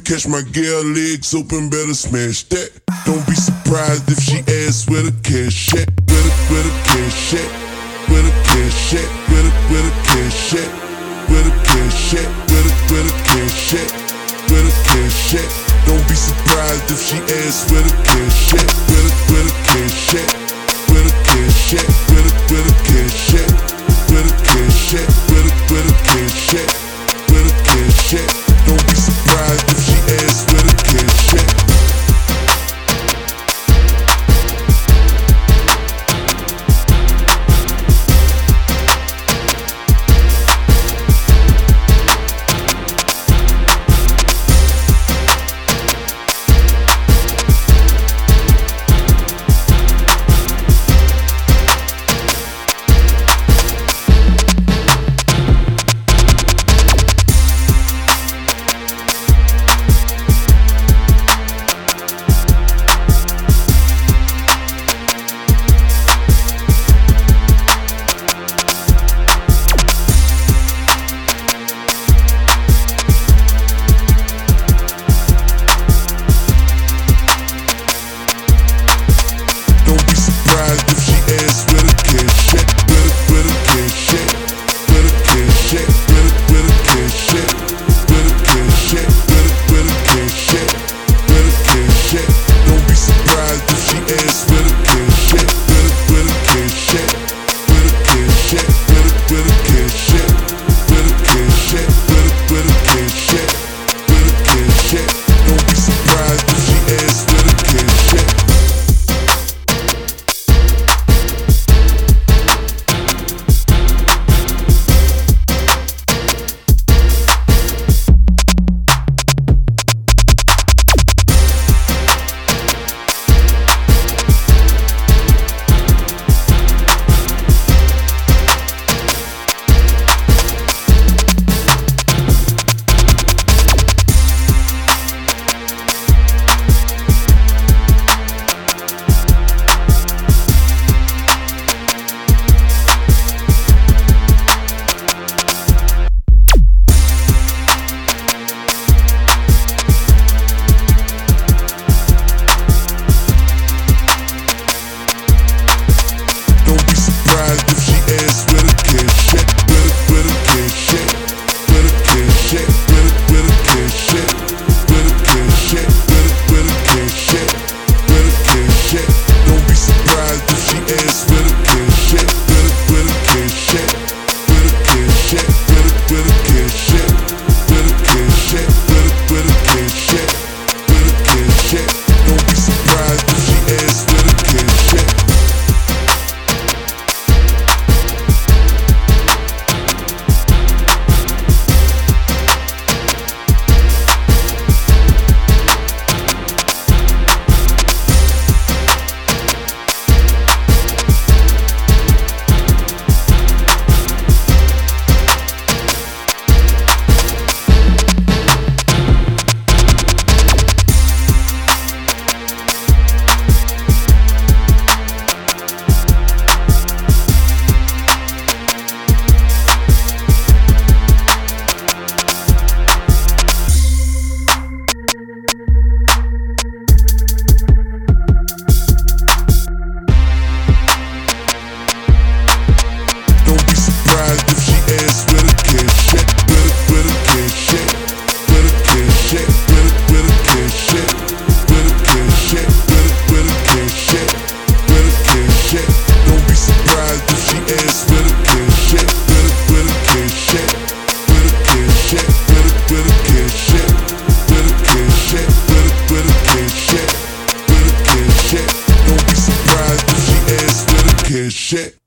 catch my girl legs open, better smash that. Don't be surprised if she asks where the cash at. Where the cash at? Where the cash at? Where the cash at? Where the cash at? Where the cash at? Where the cash at? Don't be surprised if she asks where the cash at. Where the cash at? Where the cash at? Where the cash at? Where the cash at? Where the cash at? Where the cash at? Don't be surprised if she asks where the cash at. Shit.